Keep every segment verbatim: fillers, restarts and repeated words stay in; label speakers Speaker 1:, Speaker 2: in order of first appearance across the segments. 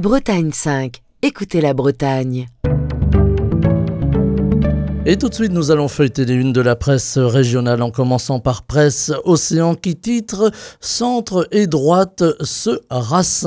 Speaker 1: Bretagne cinq, écoutez la Bretagne.
Speaker 2: Et tout de suite, nous allons feuilleter les unes de la presse régionale en commençant par Presse Océan qui titre « Centre et droite se rassemblent ».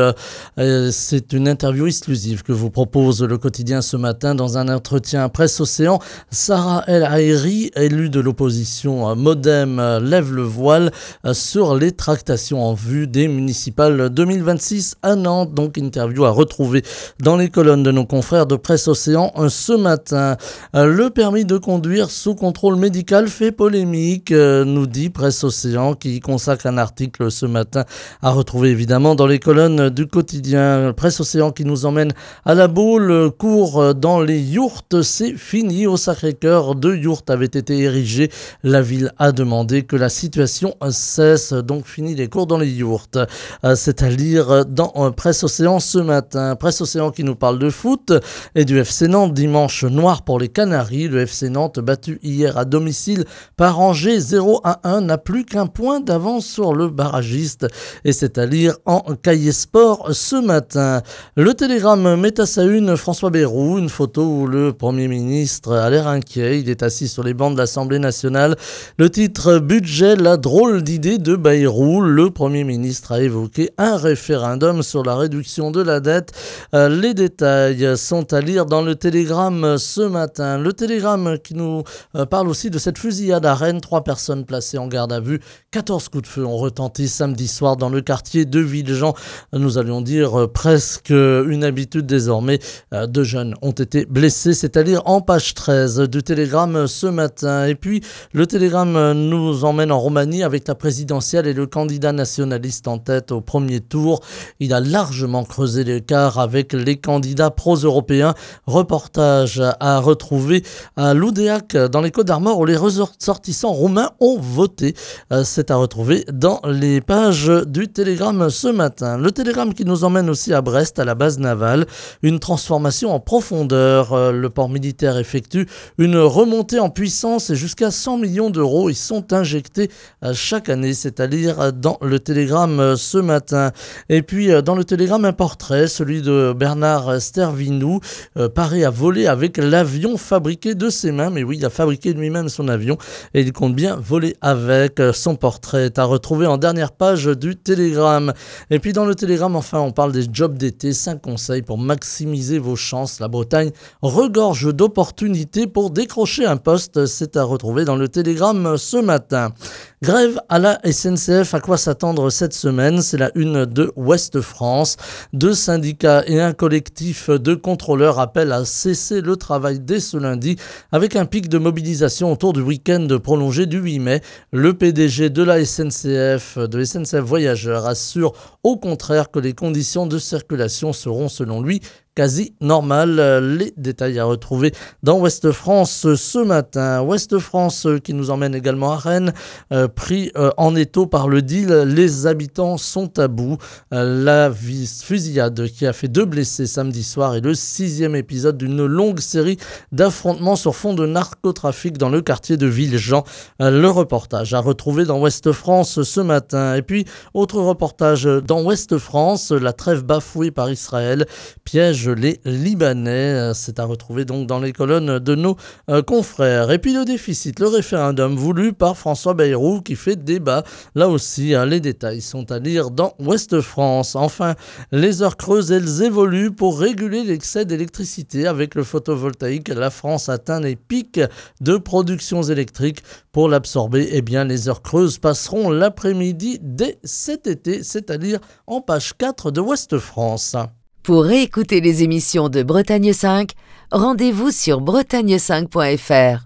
Speaker 2: C'est une interview exclusive que vous propose le quotidien ce matin dans un entretien à Presse Océan. Sarah El Haïry, élue de l'opposition Modem, lève le voile sur les tractations en vue des municipales deux mille vingt-six à Nantes. Donc interview à retrouver dans les colonnes de nos confrères de Presse Océan ce matin. Le Le permis de conduire sous contrôle médical fait polémique, euh, nous dit Presse Océan, qui consacre un article ce matin à retrouver évidemment dans les colonnes du quotidien. Presse Océan qui nous emmène à la Baule, cours dans les yourtes, c'est fini. Au Sacré-Cœur, deux yourtes avaient été érigées. La ville a demandé que la situation cesse, donc fini les cours dans les yourtes. Euh, c'est à lire dans euh, Presse Océan ce matin. Presse Océan qui nous parle de foot et du F C Nantes, dimanche noir pour les Canaries. Le F C Nantes, battu hier à domicile par Angers zéro à un, n'a plus qu'un point d'avance sur le barragiste. Et c'est à lire en Cahier Sport ce matin. Le Télégramme met à sa une François Bayrou, une photo où le Premier ministre a l'air inquiet. Il est assis sur les bancs de l'Assemblée nationale. Le titre « Budget, la drôle d'idée de Bayrou ». Le Premier ministre a évoqué un référendum sur la réduction de la dette. Euh, les détails sont à lire dans le Télégramme ce matin. Le Télégramme qui nous euh, parle aussi de cette fusillade à Rennes. Trois personnes placées en garde à vue. quatorze coups de feu ont retenti samedi soir dans le quartier de Villejean. Nous allions dire euh, presque une habitude désormais. Euh, deux jeunes ont été blessés. C'est à dire en page treize du Télégramme ce matin. Et puis le Télégramme nous emmène en Roumanie avec la présidentielle et le candidat nationaliste en tête au premier tour. Il a largement creusé l'écart avec les candidats pro-européens. Reportage à retrouver à Loudéac, dans les Côtes-d'Armor, où les ressortissants roumains ont voté. Euh, c'est à retrouver dans les pages du Télégramme ce matin. Le Télégramme qui nous emmène aussi à Brest, à la base navale. Une transformation en profondeur. Euh, le port militaire effectue une remontée en puissance et jusqu'à cent millions d'euros. Ils sont injectés euh, chaque année. C'est à lire dans le Télégramme euh, ce matin. Et puis, euh, dans le Télégramme, un portrait, celui de Bernard Stervinou, euh, paré à voler avec l'avion fabriqué de ses mains. Mais oui, il a fabriqué lui-même son avion et il compte bien voler avec. Son portrait est à retrouver en dernière page du Télégramme. Et puis dans le Télégramme, enfin, on parle des jobs d'été. cinq conseils pour maximiser vos chances. La Bretagne regorge d'opportunités pour décrocher un poste. C'est à retrouver dans le Télégramme ce matin. Grève à la S N C F, à quoi s'attendre cette semaine? C'est la une de Ouest France. Deux syndicats et un collectif de contrôleurs appellent à cesser le travail dès ce lundi avec un pic de mobilisation autour du week-end prolongé du huit mai. Le P D G de la S N C F, de S N C F Voyageurs, assure au contraire que les conditions de circulation seront selon lui quasi normal. Les détails à retrouver dans Ouest France ce matin. Ouest France qui nous emmène également à Rennes, euh, pris euh, en étau par le deal. Les habitants sont à bout. Euh, la fusillade qui a fait deux blessés samedi soir est le sixième épisode d'une longue série d'affrontements sur fond de narcotrafic dans le quartier de Villejean. Euh, le reportage à retrouver dans Ouest France ce matin. Et puis, autre reportage dans Ouest France, la trêve bafouée par Israël piège les Libanais. C'est à retrouver donc dans les colonnes de nos euh, confrères. Et puis le déficit, le référendum voulu par François Bayrou qui fait débat. Là aussi, hein, les détails sont à lire dans Ouest France. Enfin, les heures creuses, elles évoluent pour réguler l'excès d'électricité. Avec le photovoltaïque, la France atteint les pics de productions électriques. Pour l'absorber, eh bien, les heures creuses passeront l'après-midi dès cet été, c'est-à-dire en page quatre de Ouest France.
Speaker 1: Pour réécouter les émissions de Bretagne cinq, rendez-vous sur bretagne cinq point f r.